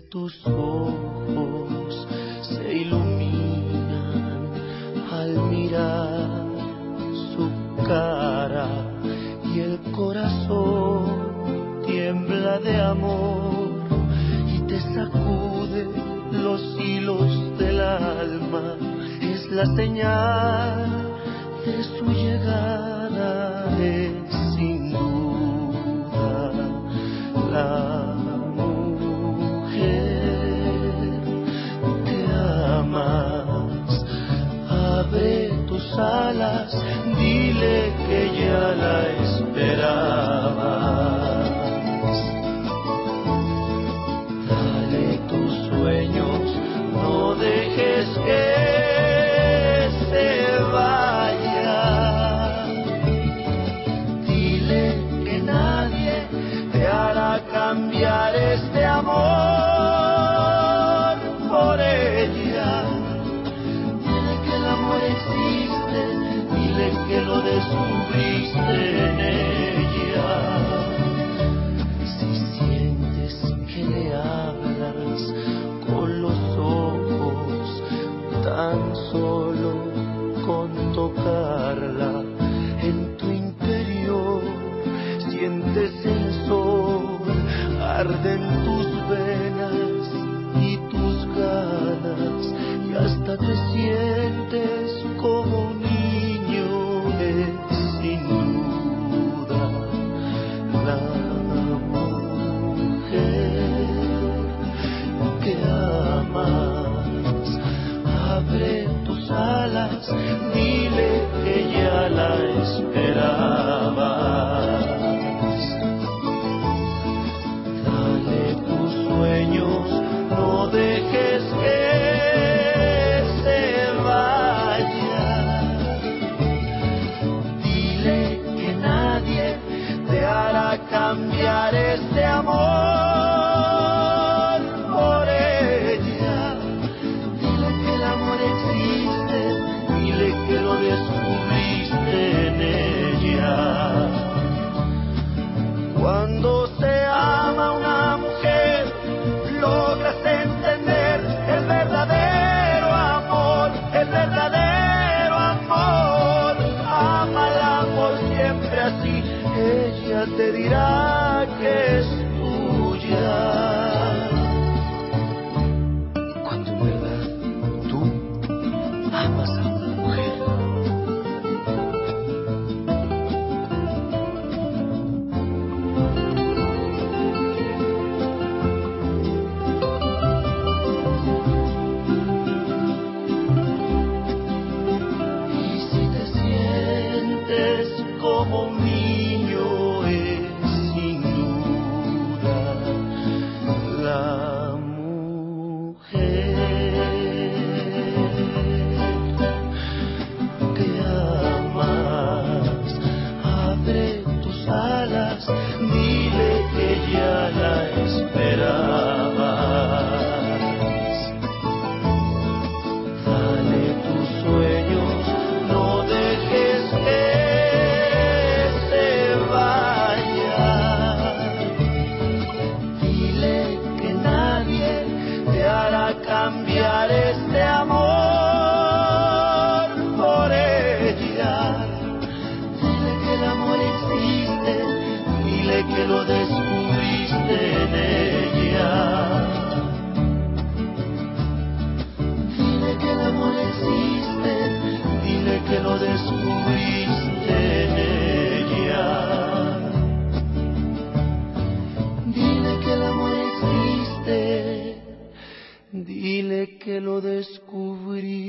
tus ojos se iluminan al mirar su cara y el corazón tiembla de amor y te sacude los hilos del alma. Es la señal de su llegada, es sin duda la mujer que amas. Abre tus alas, dile que ya la esperabas. Dale tus sueños, no dejes que se vaya. Dile que nadie te hará cambiar este amor por ella. Dile que el amor existe, dile que lo descubriste en ella. Si sientes que le hablas con los ojos, tan solo con tocarla en tu interior, sientes el sol, arden tus venas y tus ganas, y hasta te sientes como un niño. Es sin duda la mujer que amas. Abre tus alas, dile que ya la esperabas. Dale tus sueños, no dejes que se vaya. Dile que nadie te hará cambiar este amor por ella. Dile que el amor existe, dile que lo descubriste en ella. Cuando se ama a una mujer, logras entender el verdadero amor, el verdadero amor. Ámala por siempre así, ella te dirá que es tuya. Cuando en verdad tú amas a una mujer. Y si te sientes como un niño, es sin duda la mujer que amas. Abre tus alas, dile que ya la esperabas. Dale tus sueños, no dejes que se vaya. Dile que nadie te hará cambiar este amor por ella. Dile que el amor existe, dile que lo descubriste en ella. Dile que el amor existe, dile que lo descubriste en ella. Dile que el amor existe, dile que lo descubriste